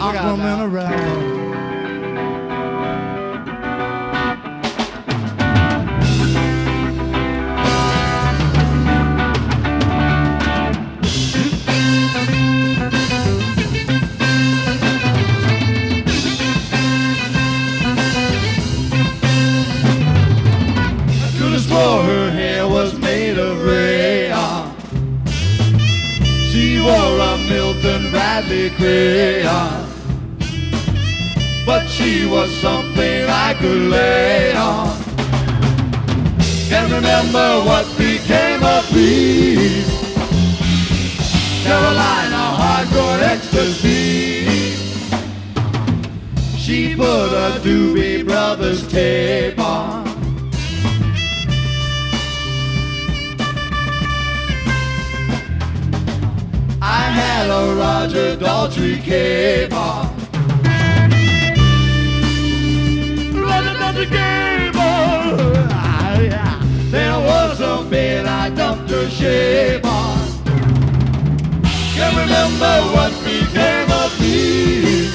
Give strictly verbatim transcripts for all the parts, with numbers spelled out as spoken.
Aquaman around. Swore her hair was made of rayon. She wore a Milton Bradley crayon, but she was something I could lay on. Can't remember what became of me. Carolina hardcore ecstasy. She put a Doobie Brothers tape on. I had a Roger Daltrey cape on. Roger Daltrey cape on. Ah, yeah. There was a bed I dumped her shape on. Can't remember what became of me.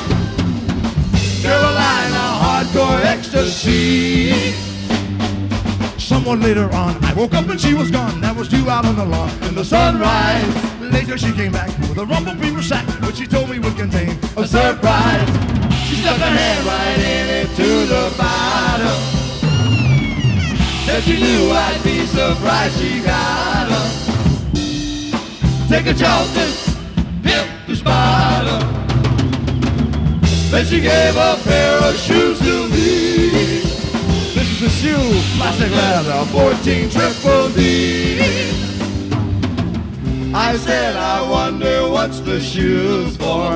Carolina hardcore ecstasy. Someone later on, I woke up and she was gone. That was due out on the lawn in the sunrise. Later she came back with a rumble paper sack, which she told me would contain a surprise. She stuck her hand right in it to the bottom. Said she knew I'd be surprised she got her. Take a Charleston, pimp the bottom. Then she gave a pair of shoes to me. This is a shoe, plastic leather, fourteen triple D. I said, I wonder what's the shoes for.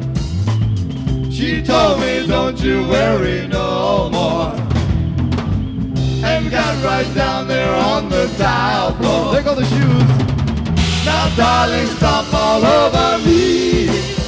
She told me, don't you worry no more. And got right down there on the tile floor. There go the shoes. Now darling, stomp all over me.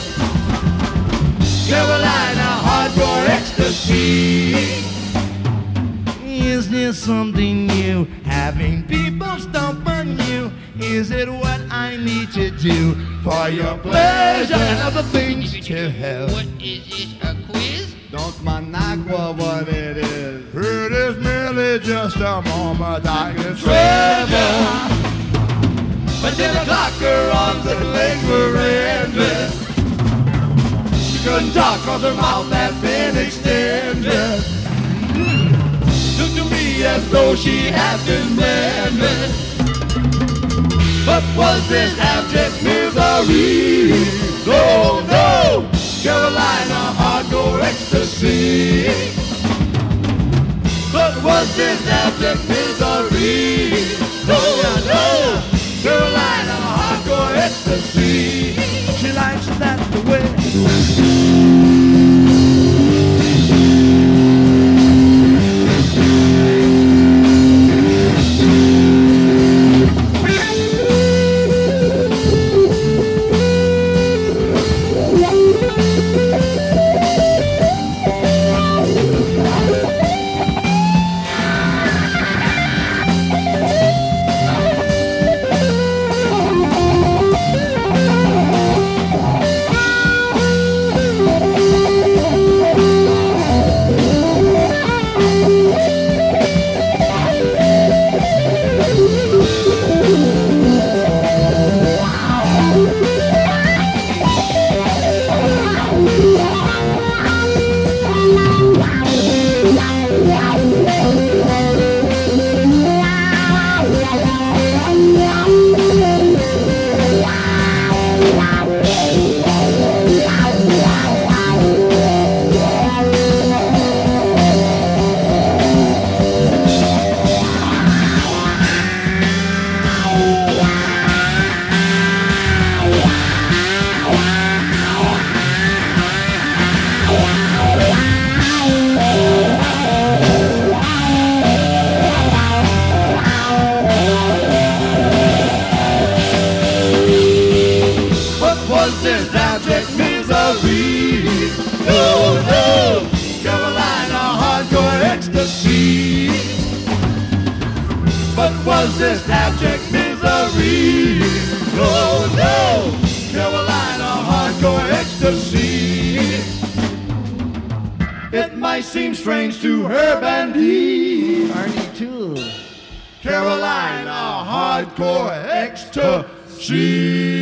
Carolina hardcore ecstasy. Is there something new? Having people stomp on you? Is it what I need to do for your pleasure and other things to have? What is it, a quiz? Don't managua what it is. It is merely just a moment I can travel. But ten o'clock her arms and legs were ended. She couldn't talk cause her mouth had been extended. Looked to me as though she had been blended. But was this abject misery? No, no, Carolina hardcore ecstasy. But was this abject misery? No, no, Carolina hardcore ecstasy. She likes that the way. Was this abject misery? No, no, Carolina hardcore ecstasy. It might seem strange to Herb and Dee. Arnie too. Carolina hardcore ecstasy.